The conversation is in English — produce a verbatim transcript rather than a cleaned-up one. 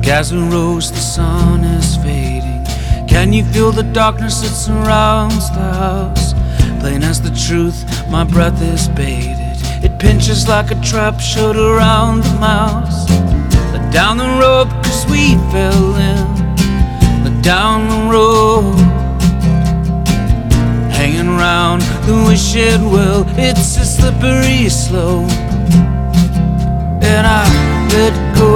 As we rose, the sun is fading. Can you feel the darkness that surrounds the house? Plain as the truth, my breath is baited. It pinches like a trap showed around the mouse. Let down the rope, cause we fell in. Let down the rope, hanging around the wishing well. It's a slippery slope, and I let go.